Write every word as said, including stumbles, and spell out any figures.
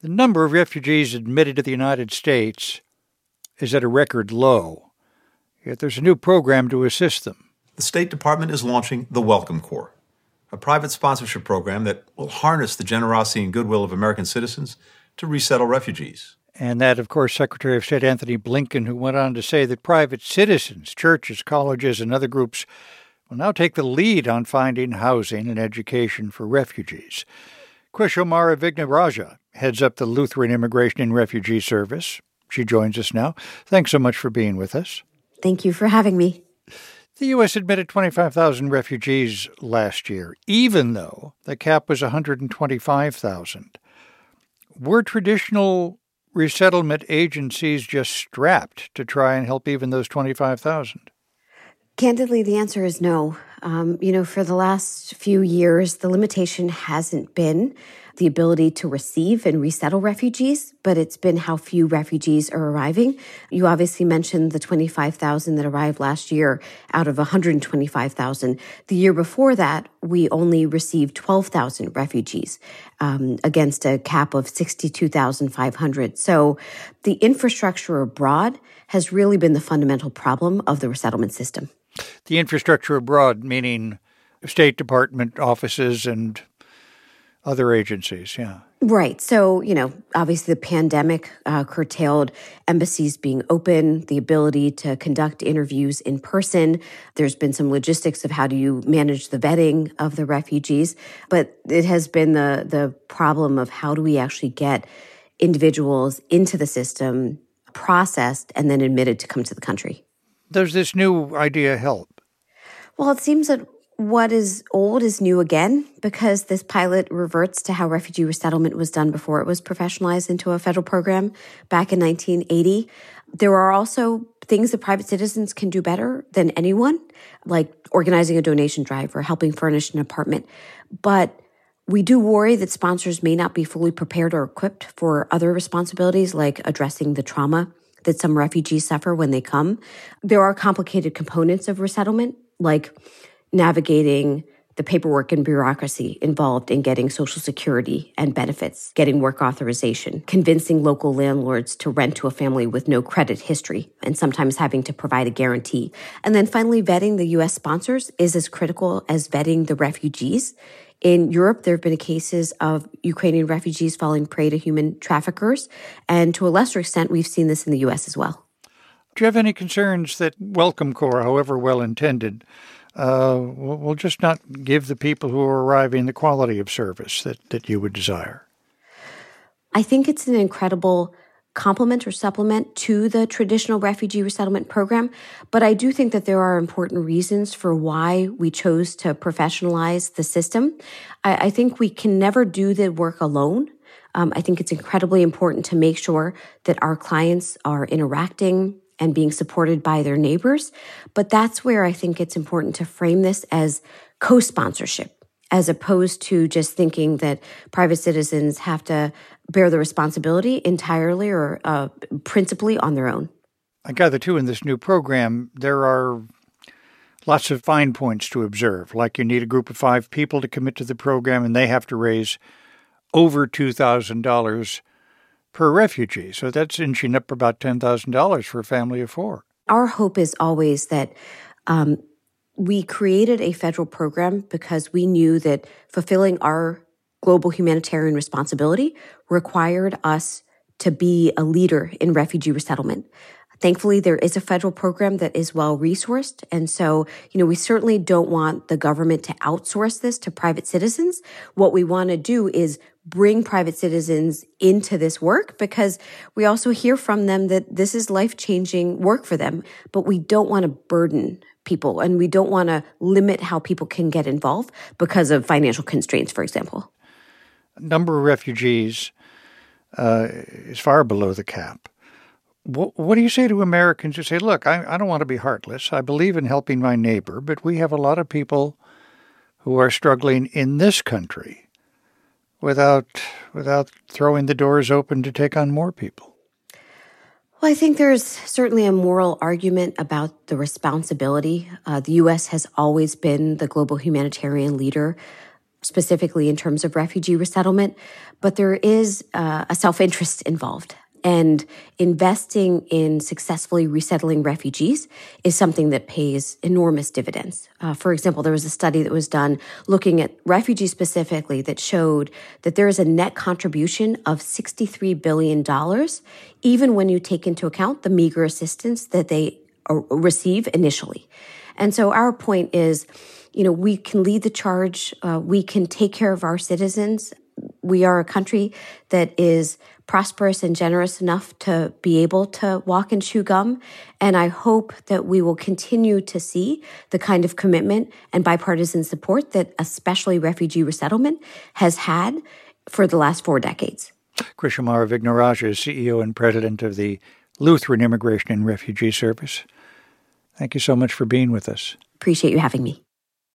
The number of refugees admitted to the United States is at a record low, yet there's a new program to assist them. The State Department is launching the Welcome Corps, a private sponsorship program that will harness the generosity and goodwill of American citizens to resettle refugees. And that, of course, Secretary of State Anthony Blinken, who went on to say that private citizens, churches, colleges, and other groups will now take the lead on finding housing and education for refugees. Kushomara Vignaraja heads up the Lutheran Immigration and Refugee Service. She joins us now. Thanks so much for being with us. Thank you for having me. The U S admitted twenty-five thousand refugees last year, even though the cap was one hundred twenty-five thousand. Were traditional resettlement agencies just strapped to try and help even those twenty-five thousand? Candidly, the answer is no. Um, you know, for the last few years, the limitation hasn't been the ability to receive and resettle refugees, but it's been how few refugees are arriving. You obviously mentioned the twenty-five thousand that arrived last year out of one hundred twenty-five thousand. The year before that, we only received twelve thousand refugees um, against a cap of sixty-two thousand five hundred. So the infrastructure abroad has really been the fundamental problem of the resettlement system. The infrastructure abroad, meaning State Department offices and other agencies, yeah. Right. So, you know, obviously the pandemic uh, curtailed embassies being open, the ability to conduct interviews in person. There's been some logistics of how do you manage the vetting of the refugees. But it has been the the problem of how do we actually get individuals into the system, processed, and then admitted to come to the country. Does this new idea help? Well, it seems that what is old is new again, because this pilot reverts to how refugee resettlement was done before it was professionalized into a federal program back in nineteen eighty. There are also things that private citizens can do better than anyone, like organizing a donation drive or helping furnish an apartment. But we do worry that sponsors may not be fully prepared or equipped for other responsibilities, like addressing the trauma that some refugees suffer when they come. There are complicated components of resettlement, like navigating the paperwork and bureaucracy involved in getting Social Security and benefits, getting work authorization, convincing local landlords to rent to a family with no credit history, and sometimes having to provide a guarantee. And then finally, vetting the U S sponsors is as critical as vetting the refugees. In Europe, there have been cases of Ukrainian refugees falling prey to human traffickers, and to a lesser extent, we've seen this in the U S as well. Do you have any concerns that Welcome Corps, however well-intended, uh, will just not give the people who are arriving the quality of service that, that you would desire? I think it's an incredible complement or supplement to the traditional refugee resettlement program. But I do think that there are important reasons for why we chose to professionalize the system. I, I think we can never do the work alone. Um, I think it's incredibly important to make sure that our clients are interacting and being supported by their neighbors. But that's where I think it's important to frame this as co-sponsorship, as opposed to just thinking that private citizens have to bear the responsibility entirely or uh, principally on their own. I gather, too, in this new program, there are lots of fine points to observe, like you need a group of five people to commit to the program, and they have to raise over two thousand dollars per refugee. So that's inching up about ten thousand dollars for a family of four. Our hope is always that um, we created a federal program because we knew that fulfilling our global humanitarian responsibility required us to be a leader in refugee resettlement. Thankfully, there is a federal program that is well-resourced. And so, you know, we certainly don't want the government to outsource this to private citizens. What we want to do is bring private citizens into this work, because we also hear from them that this is life-changing work for them. But we don't want to burden people, and we don't want to limit how people can get involved because of financial constraints, for example. Number of refugees uh, is far below the cap. What, what do you say to Americans who say, look, I, I don't want to be heartless. I believe in helping my neighbor, but we have a lot of people who are struggling in this country without without throwing the doors open to take on more people? Well, I think there's certainly a moral argument about the responsibility. Uh, the U S has always been the global humanitarian leader. specifically in terms of refugee resettlement, but there is uh, a self-interest involved. And investing in successfully resettling refugees is something that pays enormous dividends. Uh, for example, there was a study that was done looking at refugees specifically that showed that there is a net contribution of sixty-three billion dollars, even when you take into account the meager assistance that they uh, receive initially. And so our point is, you know, we can lead the charge. Uh, we can take care of our citizens. We are a country that is prosperous and generous enough to be able to walk and chew gum. And I hope that we will continue to see the kind of commitment and bipartisan support that especially refugee resettlement has had for the last four decades. Krishamara Vignarajah is C E O and President of the Lutheran Immigration and Refugee Service. Thank you so much for being with us. Appreciate you having me.